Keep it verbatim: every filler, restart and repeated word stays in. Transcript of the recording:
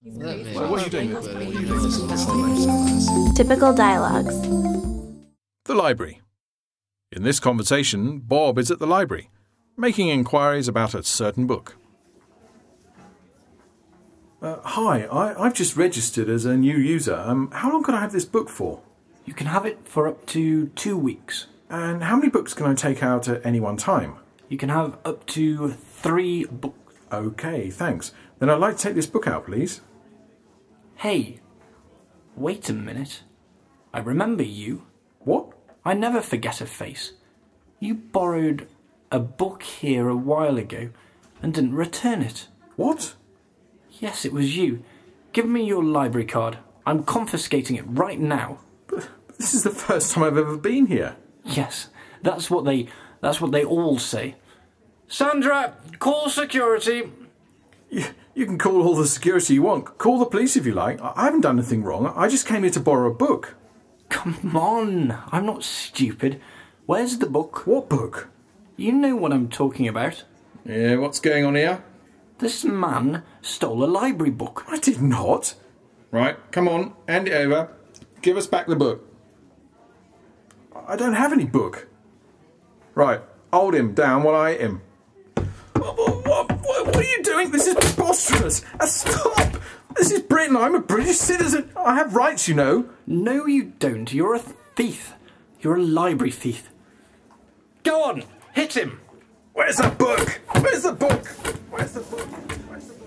So what are you doing? Typical dialogues. The library. In this conversation, Bob is at the library, making inquiries about a certain book. Uh, hi, I, I've just registered as a new user. Um, how long could I have this book for? You can have it for up to two weeks. And how many books can I take out at any one time? You can have up to three books. Okay, thanks. Then I'd like to take this book out, please. Hey, wait a minute. I remember you. What? I never forget a face. You borrowed a book here a while ago and didn't return it. What? Yes, it was you. Give me your library card. I'm confiscating it right now. But this is the first time I've ever been here. Yes, that's what they that's what they all say. Sandra, call security. You, you can call all the security you want. Call the police if you like. I, I haven't done anything wrong. I just came here to borrow a book. Come on, I'm not stupid. Where's the book? What book? You know what I'm talking about. Yeah, what's going on here? This man stole a library book. I did not. Right, come on, hand it over. Give us back the book. I don't have any book. Right, hold him down while I hit him. What, what, what, what are you doing? This is preposterous. Uh, stop! This is Britain. I'm a British citizen. I have rights, you know. No, you don't. You're a thief. You're a library thief. Go on, hit him. Where's the book? Where's the book? Where's the book? Where's the book?